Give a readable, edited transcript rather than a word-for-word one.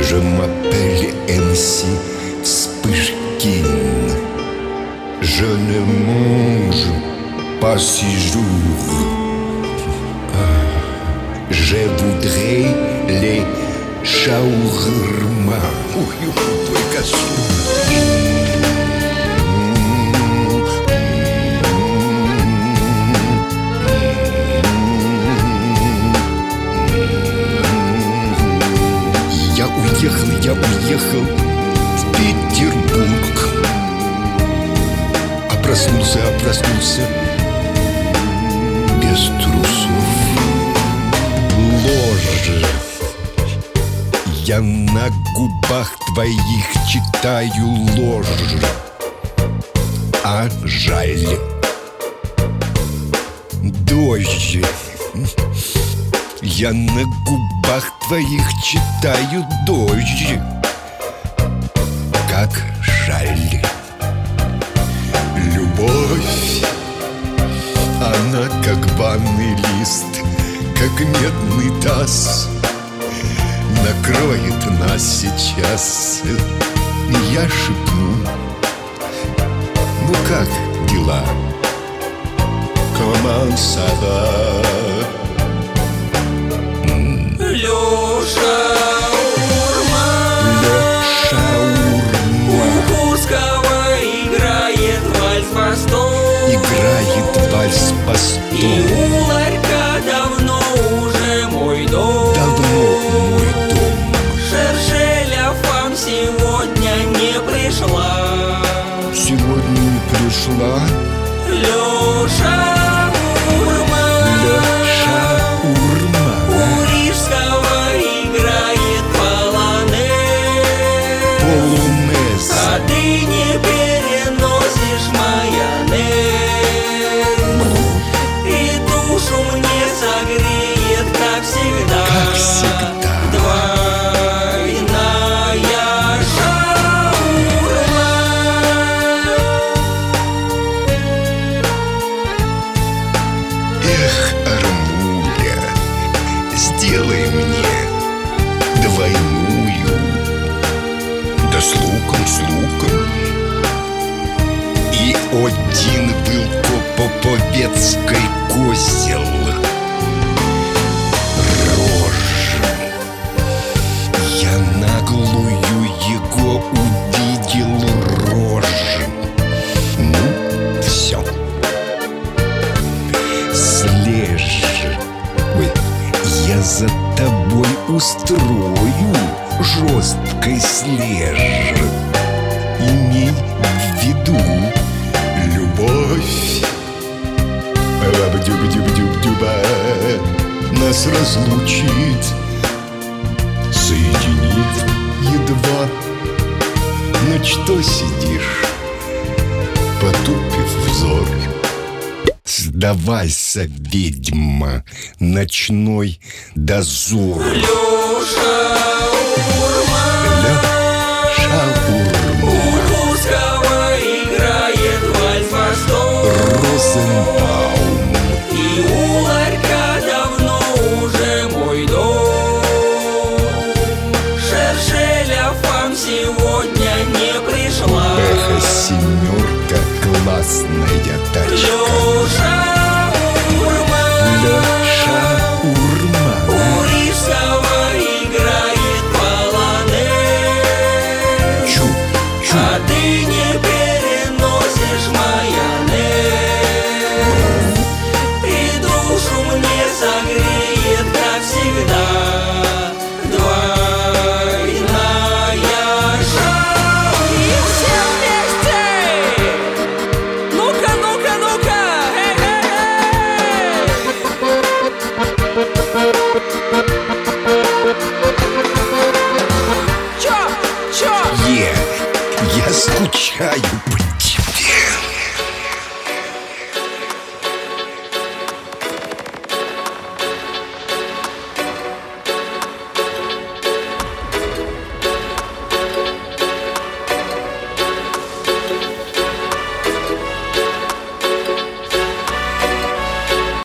Je m'appelle MC Вспышкин. Je ne mange pas 6 jours. Je voudrais les shawarma. Ой, только Я уехал в Петербург, а проснулся без трусов. Ложь. Я на губах твоих читаю ложь, а жаль. Дождь. Я на губах твоих читаю дождь, как жаль. Любовь, она как банный лист, как медный таз, накроет нас сейчас. Я шепну: ну как дела? Comment ça va? Леша у Курского играет вальс постом. И у ларька давно уже мой дом. Шершеля фам сегодня не пришла. Леша а ты не переносишь майонез, и душу мне согреет, как всегда. Двойная шаурма. Эх, Армуля, сделай мне двойную, да с луком. И один велкопоповецкой козел. Рожь. Я наглую его увидел рожь. Ну, все. Слежь. Ой, я за тобой устрою жесткой слежь. Имей в виду, любовь нас разлучит, соединив едва. Ну что сидишь, потупив взор? Сдавайся, ведьма, ночной дозор. Леша у Курского играет вальс-постом. Розенбаум. И у ларька давно уже мой дом. Шершеля фам сегодня не пришла. Эх, 7, классная тачка. Леша